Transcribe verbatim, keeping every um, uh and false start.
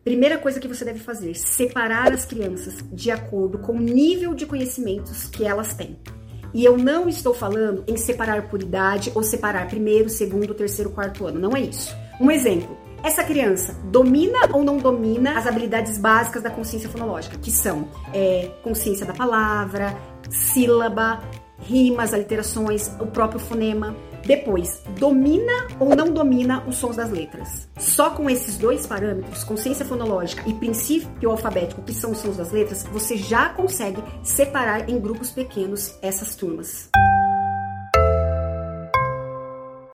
Primeira coisa que você deve fazer, separar as crianças de acordo com o nível de conhecimentos que elas têm. E eu não estou falando em separar por idade ou separar primeiro, segundo, terceiro, quarto ano, não é isso. Um exemplo, essa criança domina ou não domina as habilidades básicas da consciência fonológica, que são é, consciência da palavra, sílaba, rimas, aliterações, o próprio fonema. Depois, domina ou não domina os sons das letras. Só com esses dois parâmetros, consciência fonológica e princípio alfabético, que são os sons das letras, você já consegue separar em grupos pequenos essas turmas.